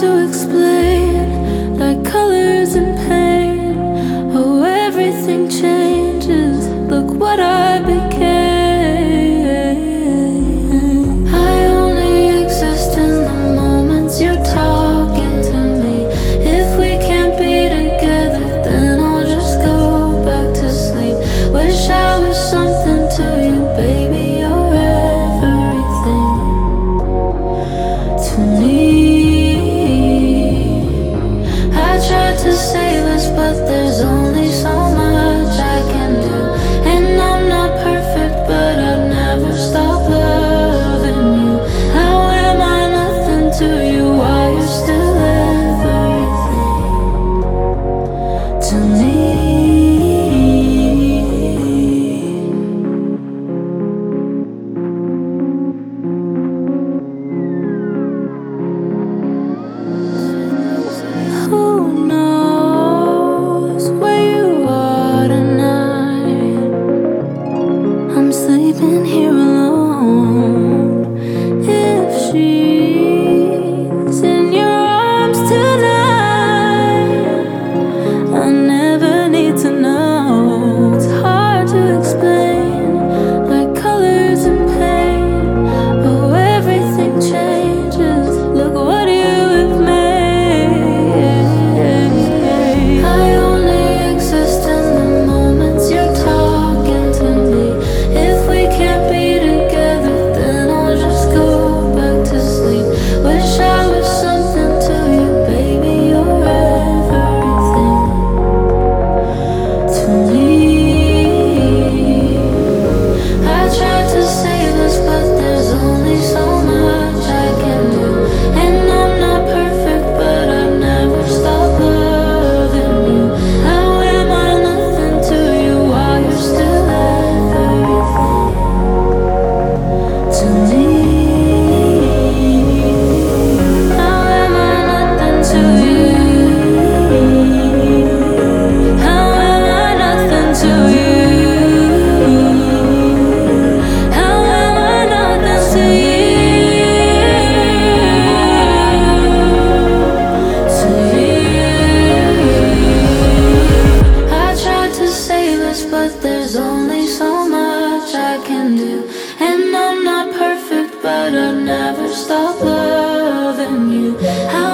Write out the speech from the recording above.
to explain, like colors and pain. Oh, everything changes. Look what I became. I only exist in the moments you're talking to me. If we can't be together, then I'll just go back to sleep. Wish I was something to you, baby. You're everything to me. I tried to save us, but there's only so much I can do. And I'm not perfect, but I'd never stop loving you. How am I nothing to you? Why you're still everything to me. Who knows where you are tonight? I'm sleeping here alone. If she's in your arms tonight, I never need to know. It's hard to explain, like colors and pain. Oh, everything changes. Look what you have made. I only exist in the moments you're talking to me. If we can't be together, then I'll just go back to sleep. Wish I was something to you, baby. You're everything to me. I tried to save us, but there's only so much I can do. And I'm not perfect, but I'd never stop loving you. How am I nothing to you? Why you're still everything to me. How am I nothing to you? How am I nothing to you? How am I nothing to you? I tried to save us, but there's only so much I can do. And I'm not perfect, but I'd never stop loving you. How